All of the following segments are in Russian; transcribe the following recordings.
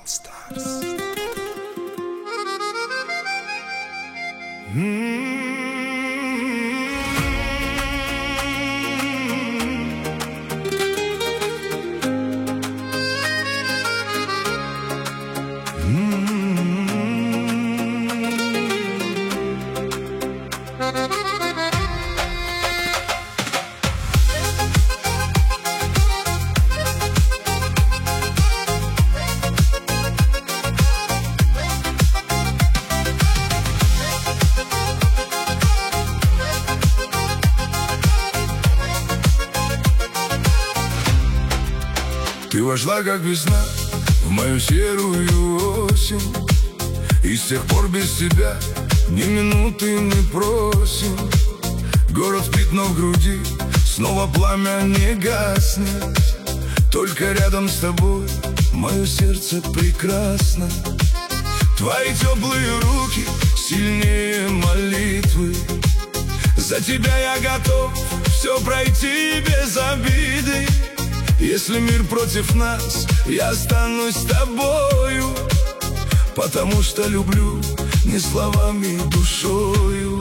All Stars. Ты вошла, как весна, в мою серую осень, и с тех пор без тебя ни минуты не просим. Город спит, но в груди снова пламя не гаснет. Только рядом с тобой мое сердце прекрасно. Твои теплые руки сильнее молитвы. За тебя я готов все пройти без обиды. Если мир против нас, я останусь с тобою, потому что люблю не словами, душою.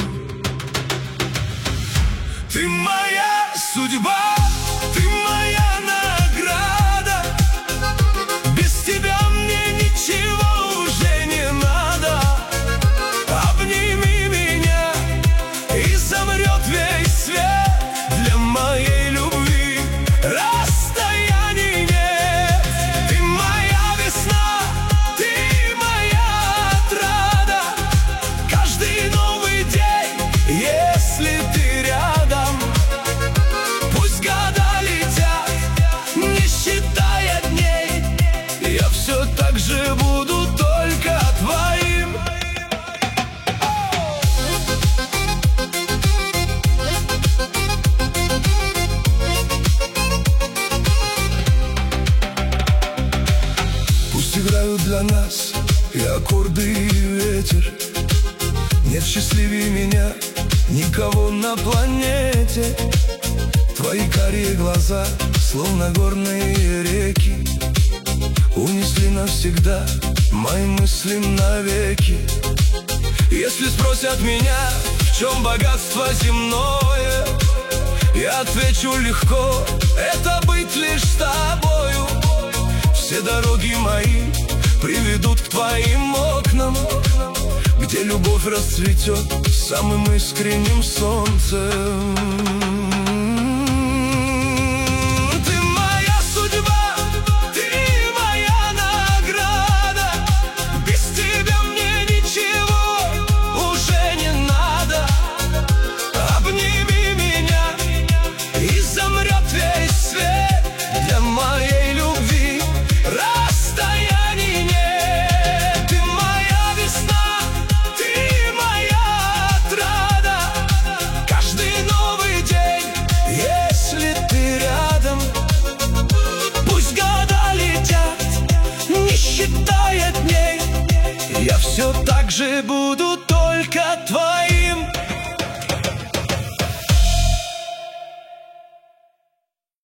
Ты моя судьба, ты моя награда. Без тебя мне ничего уже не надо. Обними меня, и замрет весь свет для моей любви. Расстояний нет. Ты моя весна, ты моя отрада. Каждый новый день, если ты рядом. Пусть года летят, не считая дней, я все так же буду только твоим. Пусть играют для нас и аккорды, и ветер. Нет счастливее меня никого на планете. Твои карие глаза, словно горные реки, унесли навсегда мои мысли навеки. Если спросят меня, в чем богатство земное, я отвечу легко: это быть лишь с тобою. Все дороги мои приведут к твоим окнам, где любовь расцветет самым искренним солнцем. Ты моя судьба, ты моя награда. Без тебя мне ничего уже не надо. Обними меня, и замрет весь свет для моей любви. Расстояний нет. Ты моя весна, ты моя отрада. Каждый новый день, если ты рядом. Пусть года летят, не считая дней, я все так же буду только твоим.